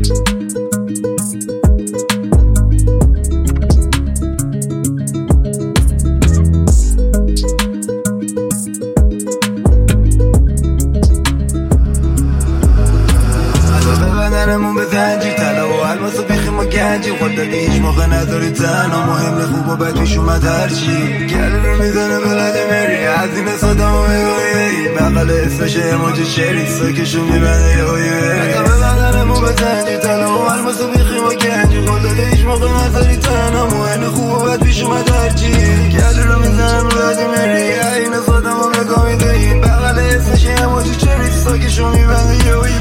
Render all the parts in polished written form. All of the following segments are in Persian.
بدنمون به زنجیر طلا و الماس و بیخیم و گنجی خود دادی هیچ موقع نداری تنها مهم نه خوب و بد پیش اومد هرچی گله رو میزنه ولادیمیر از این سادم و بگویی بغل اسمش اموجی چری ساکشو میبنده یهویی بدنمون به زنجیر طلا و الماس و بیخیم و گنجی خود دادی هیچ موقع نداری تنها مهم نه خوب و بد پیش اومد هرچی گله رو میزنه ولادیمیر از این سادم و بگویی بغل اسمش اموجی چری ساکشو میبنده یهویی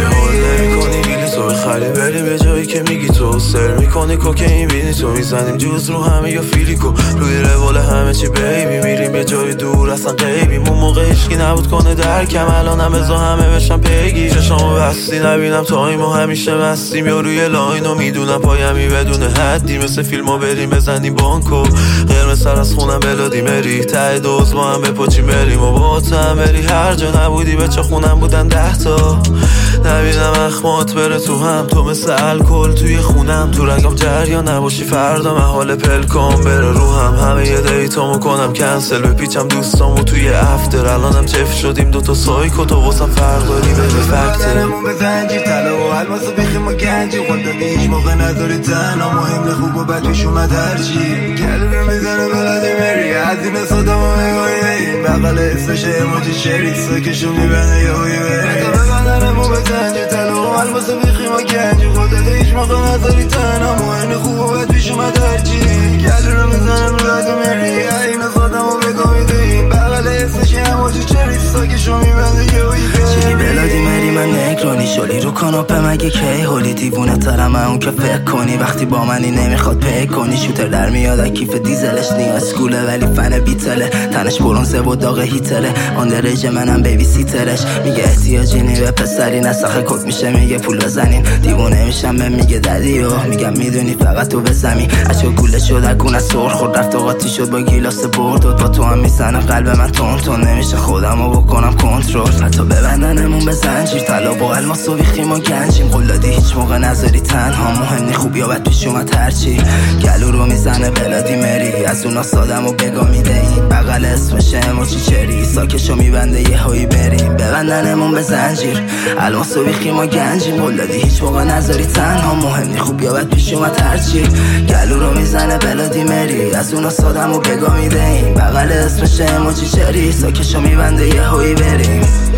خالی بریم به جایی که میگی تو سر میکنی کوکین بینی تو میزنیم جوز رو همه یا فیلیکو روی روال همه چی بیبی میریم یه جای دور اصلا غیبیم اون موقع هیچکی نبود کنه درکم الانم بزا همه بشن پیگی چشامو بستی نبینم تایمو همیشه مستیم یا روی لاینو میدونم پایمی بدون حدی مثل فیلمو بریم بزنیم بانکو قرمز سر از خونم بلادی مری ته دوز با هم بپاچیم بریم و با هم بری هر جا نبودی بچه خونم بودن 10 تا نبینم اخمات بره تو هم تو مثل الکل توی خونم تو رگم جریان نباشی فردا محال پلکام بره رو همه یه دیتامو کنم کنسل بپیچم دوستامو توی افتر الانم چف شدیم دوتا سایکو تو واسم فرداری بده فکتر بدنمون به زنجیر طلا و الماس و بیخیم و گنجی خود دادی هیچ موقع نداری تنها مهم نه خوب و بد پیش اومد هرچی گله رو میزنه ولادیمیر از این سادم و بگویی بغل اسمش اموجی چری ساکشو میبنده یهویی بدنمون به زنجیر طلا و الماس و بیخیم و گنجی خود داده هیچ موقع نداری تنها مهم خوب و بد پیش اومد هرچی گله رو میزنم ولادیمیر این سادم و بگویی بغل اسمش اموجی چری ساکشو میبنده یهویی چی ولادیمیری من نگرانی شلی رو کاناپه مگه کی هولی دیوونه ترم اون که فکر کنی وقتی با منی نمیخواد پی کنی شوتر در میاد از کیف دیزلش نیاز کوله ولی فن بیتله تنش برونزه و داغ هیتره آن درجه منم بیبی سیترش میگه احتیاجی نی به پسری نسخه کک میشه میگه پول بزنین دیوونه میشم به میگه ددیو میگم میدونی فقط تو بزنی اشو گوله شد اگونه سر خورد رفت و قاطی شد با گیلاس برد با تو هم میزنه قلب من تون نمیشه خودمو بکنم کنترل حتی ببندنمون به زنجیر طلا با الماس و بیخیم و گنجیم قول دادی هیچ موقع نذاری تنها مهم نی خوب یا بد پیش اومد هرچی گلو رو میزنه ولادیمری از اونا سادم و بگا میده این بغل اسمش اموجی چری ساکشو میبنده یه هایی بریم ببندنمون به زنجیر الماس و بیخیم و گنجیم قول دادی هیچ موقع نذاری تنها مهم نی خوب یا بد پیش اومد هرچی گلو رو میزنه ولادیمری از اونا سادم و بگا میده این بغل اسمش اموجی چری ساکشو میبنده یه هایی بریم